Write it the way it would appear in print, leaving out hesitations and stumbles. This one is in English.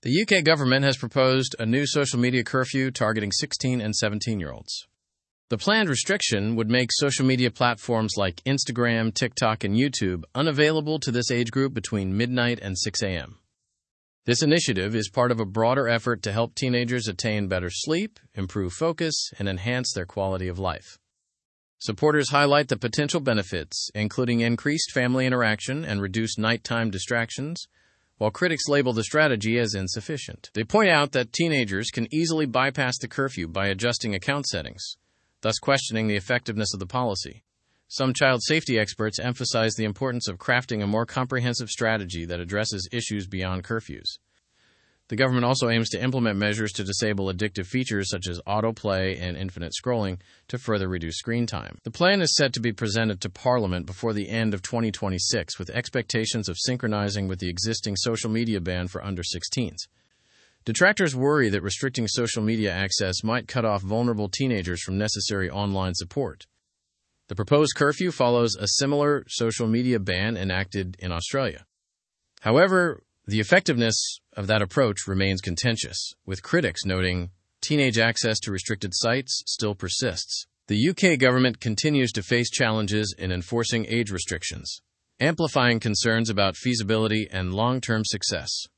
The UK government has proposed a new social media curfew targeting 16 and 17-year-olds. The planned restriction would make social media platforms like Instagram, TikTok, and YouTube unavailable to this age group between midnight and 6 a.m. This initiative is part of a broader effort to help teenagers attain better sleep, improve focus, and enhance their quality of life. Supporters highlight the potential benefits, including increased family interaction and reduced nighttime distractions, while critics label the strategy as insufficient. They point out that teenagers can easily bypass the curfew by adjusting account settings, thus questioning the effectiveness of the policy. Some child safety experts emphasize the importance of crafting a more comprehensive strategy that addresses issues beyond curfews. The government also aims to implement measures to disable addictive features such as autoplay and infinite scrolling to further reduce screen time. The plan is set to be presented to Parliament before the end of 2026, with expectations of synchronizing with the existing social media ban for under 16s. Detractors worry that restricting social media access might cut off vulnerable teenagers from necessary online support. The proposed curfew follows a similar social media ban enacted in Australia. However, the effectiveness of that approach remains contentious, with critics noting teenage access to restricted sites still persists. The UK government continues to face challenges in enforcing age restrictions, amplifying concerns about feasibility and long-term success.